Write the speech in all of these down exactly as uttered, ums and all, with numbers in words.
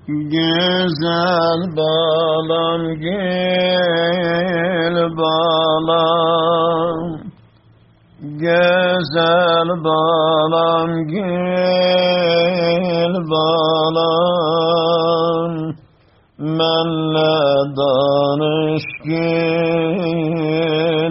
Güzel balam, gül balam, güzel balam, gül balam, mənlə danış gül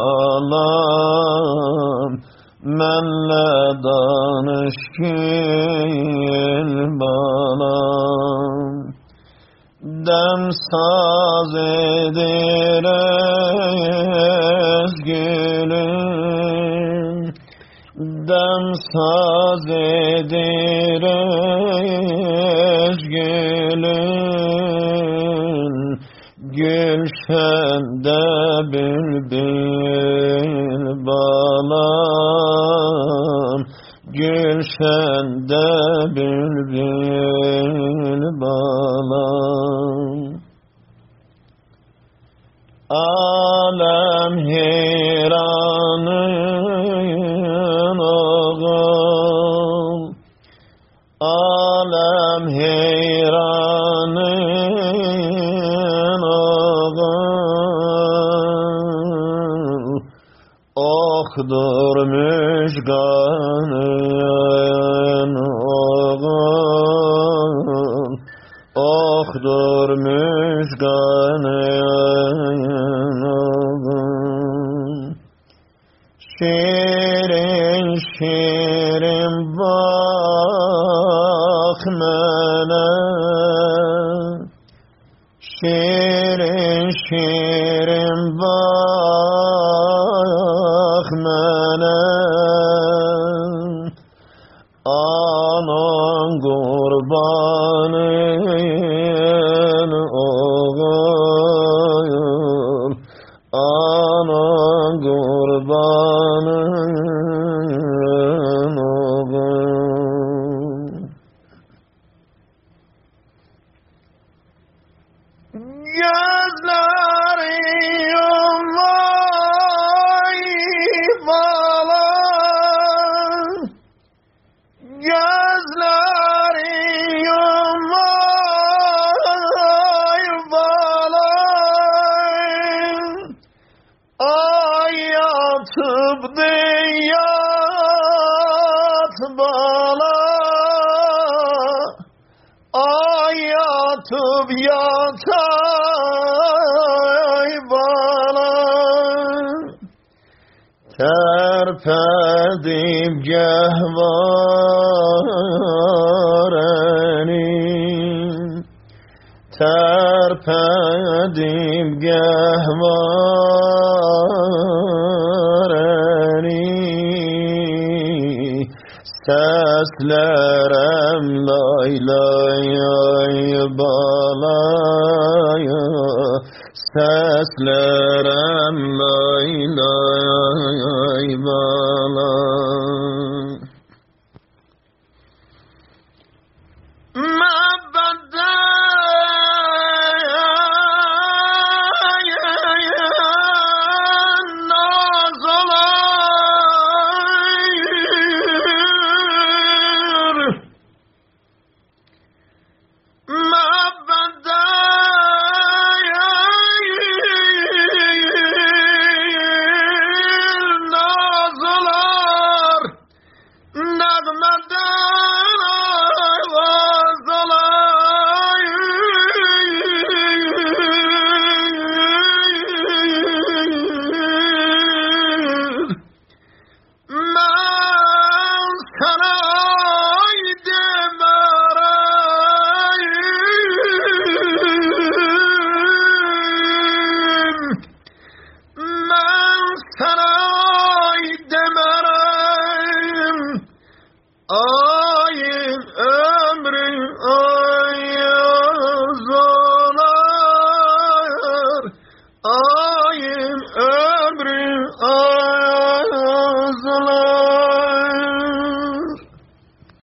balam, mənlə danış gül balam. Dem saz edir öz gülüm, dem saz edir öz gülüm, gülşende bülbül balam, gülşende bülbül balam. Alem heyranın oğul, alem heyranın oğul, okdur müjganın oğul, okdur müjganın oğul. Şirin şirin bak mənə, şirin şirin bak mənə, anan qurbanın oğul, anan qurbanın oğul. Gözleri yumay balam, gözleri yumay balam, ay yatıp yat bala, ay yatıp yatay bala, terpedim gehvarenim, terpedim gehvarenim, seslerem lay lay ay balaya, seslerem lay lay ay balaya.